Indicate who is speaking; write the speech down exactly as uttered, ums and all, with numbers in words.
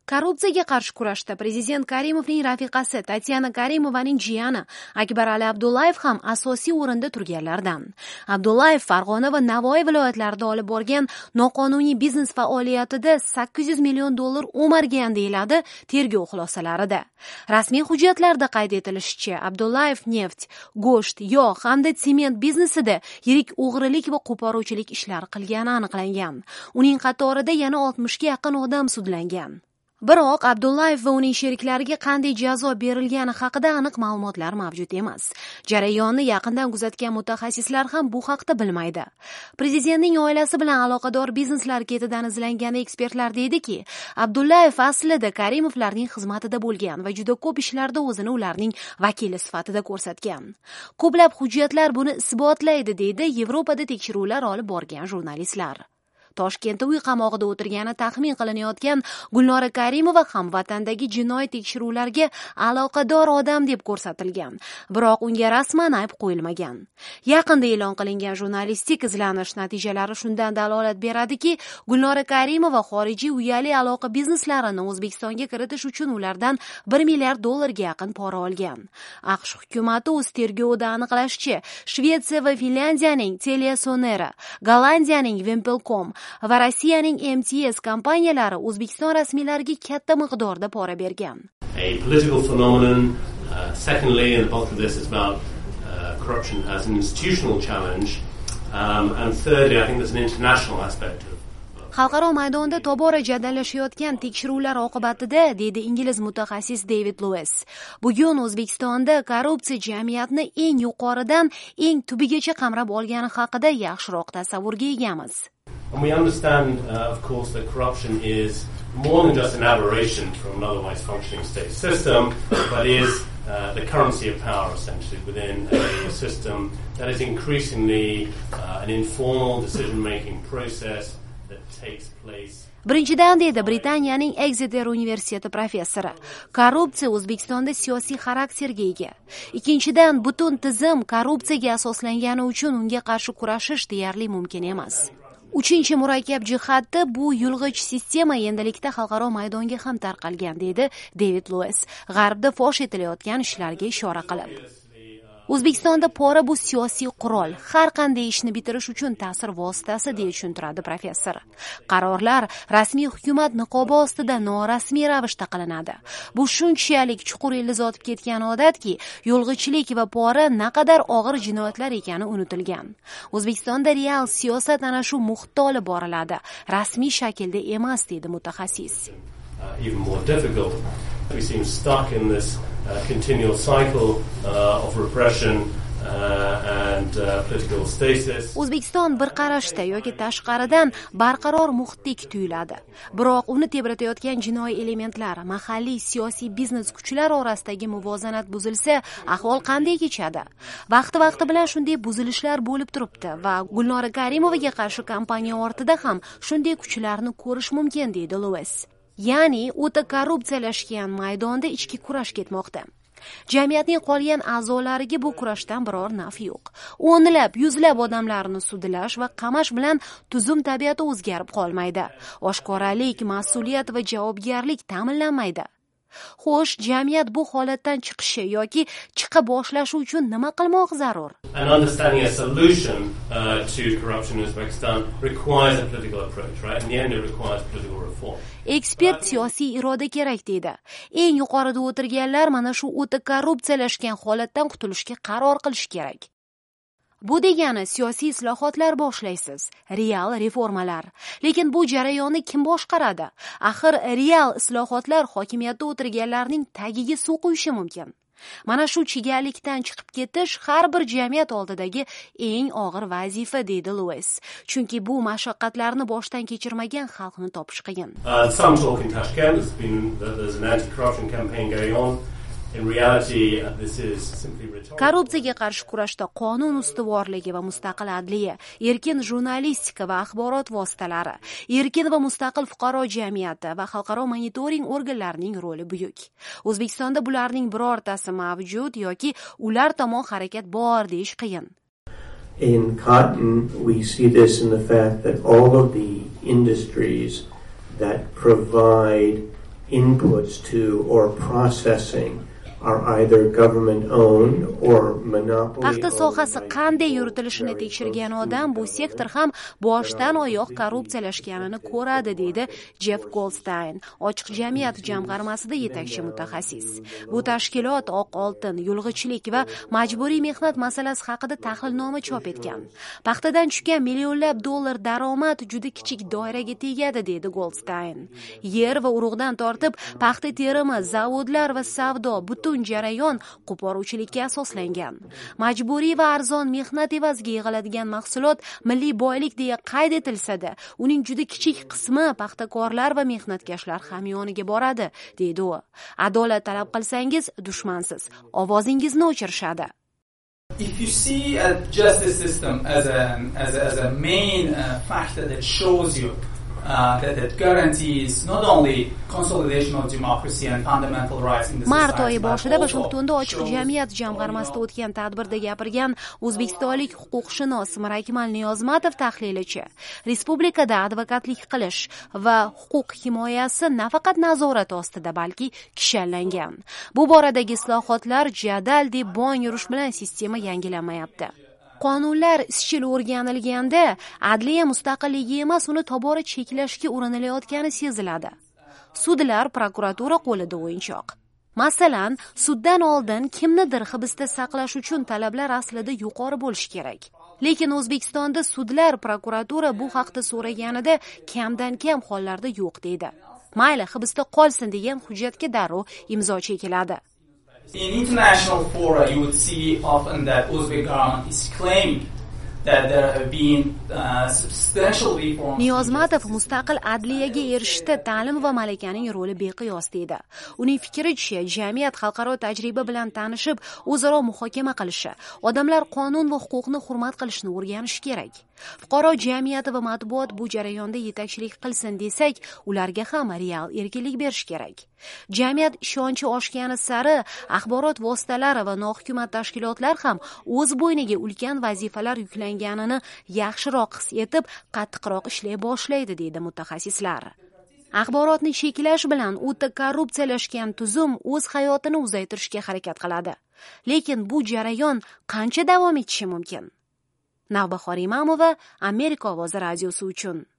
Speaker 1: Korrupsiyaga qarshi kurashda prezident Karimovning rafiqasi Tatyana Karimovaning jiyani Akbar Ali Abdullayev ham asosiy o'rinda turganlardan. Abdullayev Farg'ona va Navoiy viloyatlarida olib borgan noqonuniy biznes faoliyatida sakkiz yuz million dollar o'margan deyiladi tergov xulosalarida. Rasmiy hujjatlarda qayd etilishicha, Abdullayev neft, go'sht, yog' hamda sement biznesida yirik o'g'rilik va qo'poruvchilik ishlar qilgani aniqlangan. Uning qatorida yana oltmishga yaqin odam sudlangan. Biroq Abdullayev va uning sheriklariga qanday jazo berilgani haqida aniq ma'lumotlar mavjud emas. Jarayonni yaqindan kuzatgan mutaxassislar ham bu haqda bilmaydi. Prezidentning oilasi bilan aloqador bizneslar ketidan izlangan ekspertlar deydiki, Abdullayev aslida Karimovlarning xizmatida bo'lgan va juda ko'p ishlarda o'zini ularning vakili sifatida ko'rsatgan. Ko'plab hujjatlar buni isbotlaydi, deydi Yevropada tekshiruvlar olib borgan jurnalistlar. Toshkentda uy qamog'ida o'tirgani taxmin qilinayotgan Gulnora Karimova ham vatandagi jinoiy tekshiruvlarga aloqador odam deb ko'rsatilgan, biroq unga rasman ayb qo'yilmagan. Yaqinda e'lon qilingan jurnalistik izlanish natijalari shundan dalolat beradiki, Gulnora Karimova xorijiy uyali aloqa bizneslarini O'zbekistonga kiritish uchun ulardan bir milliard dollarga yaqin pora olgan. AQSh hukumati o'z tergovida aniqlashicha, Shvetsiya va Finlyandiyaning TeliaSonera, Gollandiyaning Wimpelcom va Rossiyaning M T S kompaniyalari O'zbekiston rasmiylariga katta miqdorda pora bergan.
Speaker 2: A political phenomenon. Uh, secondly, and the bulk of this is about uh, corruption as an institutional challenge. Um, and thirdly, I think there's an international aspect of
Speaker 1: Xalqaro maydonda tobora jadallashayotgan tekshiruvlar oqibatida, deydi ingliz mutaxassis David Lewis, bugun O'zbekistonda korrupsiya jamiyatni eng yuqoridan eng tubigacha qamrab olgani haqida yaxshiroq tasavvurga egamiz.
Speaker 2: And we understand, uh, of course, that corruption is more than just an aberration from an otherwise functioning state system, but is uh, the currency of power, essentially, within a system that is increasingly uh, an informal decision-making process that takes place.
Speaker 1: Birinchidan, deydi Britaniyaning Exeter universiteti professori, korrupsiya O'zbekistonda siyosiy xarakterga ega. Ikkinchidan, butun tizim korrupsiyaga asoslangani uchun unga qarshi kurashish deyarli mumkin emas. Uchinchi murakkab jihatda bu yulg'ich sistema endilikda xalqaro maydonga ham tarqalgan, deydi David Lewis, g'arbda fosh etilayotgan ishlarga ishora qilib. O'zbekistonda pora bu siyosiy qurol, har qanday ishni bitirish uchun ta'sir vositasi, deya tushuntiradi professor. Qarorlar rasmiy hukumat niqobi ostida norasmiy ravishda qilinadi. Bu shunchalik chuqur ilizotib ketgan odatki, yo'lg'ichilik va pora naqadar og'ir jinoyatlar ekani unutilgan. O'zbekistonda real siyosat ana shu muhitda olib boriladi, rasmiy shaklda emas, deydi mutaxassis.
Speaker 2: Uh, even more difficult. We seem stuck in this uh, continual cycle uh, of repression uh, and uh, political stasis.
Speaker 1: O'zbekiston bir qarashda yoki tashqaridan barqaror muhitdek tuyuladi. Biroq uni tebratayotgan jinoiy elementlar, mahalliy siyosiy biznes kuchlar orasidagi muvozanat buzilsa, ahvol qanday kechadi? Vaqti-vaqti bilan shunday buzilishlar bo'lib turibdi va Gulnora Karimovaga qarshi kampaniya ortida ham shunday kuchlarni ko'rish mumkin, deydi Lewis. Ya'ni o'ta korrupsiyalashgan maydonda ichki kurash ketmoqda. Jamiyatning qolgan a'zolariga bu kurashdan biror naf yo'q. O'nlab, yuzlab odamlarni sudlash va qamash bilan tuzum tabiati o'zgarib qolmaydi. Oshkoralik, mas'uliyat va javobgarlik ta'minlanmaydi. Xo'sh, jamiyat bu holatdan chiqishi yoki chiqa boshlashi uchun nima qilmoq zarur?
Speaker 2: And understanding a solution uh, to corruption in Uzbekistan requires a political approach, right? In the end, it requires political reform.
Speaker 1: Ekspert siyosiy iroda kerak, deydi. Eng yuqorida o'tirganlar mana shu o'ta korrupsiyalashgan holatdan qutulishga qaror qilish kerak. Bu degani siyosiy islohotlar boshlaysiz, real reformalar. Lekin bu jarayonni kim boshqaradi? Axir real islohotlar hokimiyatda o'tirganlarning tagiga suv quyishi mumkin. Mana shu chigallikdan chiqib ketish har bir jamiyat oldidagi eng og'ir vazifa, deydi Lewis. Chunki bu mashaqqatlarni boshdan kechirmagan xalqni topish qiyin.
Speaker 2: Uh, some talk in Tashkent, there's been there's an anti-corruption campaign going on. In reality, this is simply rhetorical.
Speaker 1: Korrupsiyaga qarshi kurashda qonun ustuvorligi va mustaqil adliya, erkin jurnalistika va axborot vositalari, erkin va mustaqil fuqaro jamiyati va xalqaro monitoring organlarining roli buyuk. O'zbekistonda bularning birortasi mavjud yoki ular tomon harakat bor deyish qiyin.
Speaker 3: In cotton, we see this in the fact that all of the industries that provide inputs to or processing are either government owned or monopoly.
Speaker 1: Paxta sohasi qanday yuritilishini tekshirgan odam bu sektor ham boshdan oyoq korrupsiyalashganini ko'radi, deydi Jeff Goldstein, Ochiq jamiyat jamg'armasida yetakchi mutaxassis. Bu tashkilot oq oltin, yulg'ichilik va majburiy mehnat masalasi haqida tahlilnoma chop etgan. Paxtadan tushgan millionlab dollar daromad juda kichik doiraga tegadi, deydi Goldstein. Yer va urug'dan tortib paxta terimi, zavodlar va savdo butun jarayon qo'poruvchilikka asoslangan. Majburiy va arzon mehnat evaziga yig'iladigan mahsulot milliy boylik deya qayd etilsa-da, uning juda kichik qismi paxtakorlar va mehnatkashlar hamyoniga boradi, deydi u. Adolat talab qilsangiz dushmansiz, ovozingizni o'chirishadi.
Speaker 4: If you see a justice system as a as a, as a main uh, factor that shows you Uh, that, that guarantees not only consolidation of democracy and fundamental rights in the society.
Speaker 1: Mart oyi boshida Washingtonda Ochiq jamiyat jamg'armasida o'tgan tadbirda gapirgan o'zbekistonlik huquqshunos Mirakmal Niyozmatov tahlilichi, respublikada advokatlik qilish va huquq himoyasi nafaqat nazorat ostida, balki kishanlangan. Bu boradagi islohotlar jadal deb bong yurish bilan sistema yangilanmayapti. Qonunlar izchil o'rganilganda adliya mustaqilligi emas, uni tobora cheklashga urinilayotgani seziladi. Sudlar prokuratura qo'lida o'yinchoq. Masalan, suddan oldin kimnidir hibsda saqlash uchun talablar aslida yuqori bo'lishi kerak. Lekin O'zbekistonda sudlar prokuratura bu haqda so'raganida kamdan kam hollarda yo'q deydi. Mayli, hibsda qolsin degan hujjatga darrov imzo chekiladi.
Speaker 4: In international fora, you would see often that Uzbek government is claiming that there have been uh, substantial reforms.
Speaker 1: Niyozmatov mustaqil adliyaga erishishda ta'lim va malakaning roli beqiyos deydi. Uning fikricha, jamiyat xalqaro tajriba bilan tanishib, o'zaro muhokama qilishi, odamlar qonun va huquqni hurmat qilishni o'rganishi kerak. Fuqaro jamiyati va matbuot bu jarayonda yetakchilik qilsin desak, ularga ham real erkinlik berish kerak. Jamiyat ishonchi oshgani sari axborot vositalari va nohukumat tashkilotlar ham o'z bo'yniga ulkan vazifalar yuklanganini yaxshiroq his etib, qattiqroq ishlay boshlaydi, deydi mutaxassislar. Axborotni cheklash bilan o'ta korrupsiyalashgan tuzum o'z hayotini uzaytirishga harakat qiladi. Lekin bu jarayon qancha davom etishi mumkin? Navbahor Imamova, Amerika ovozi radiosi uchun.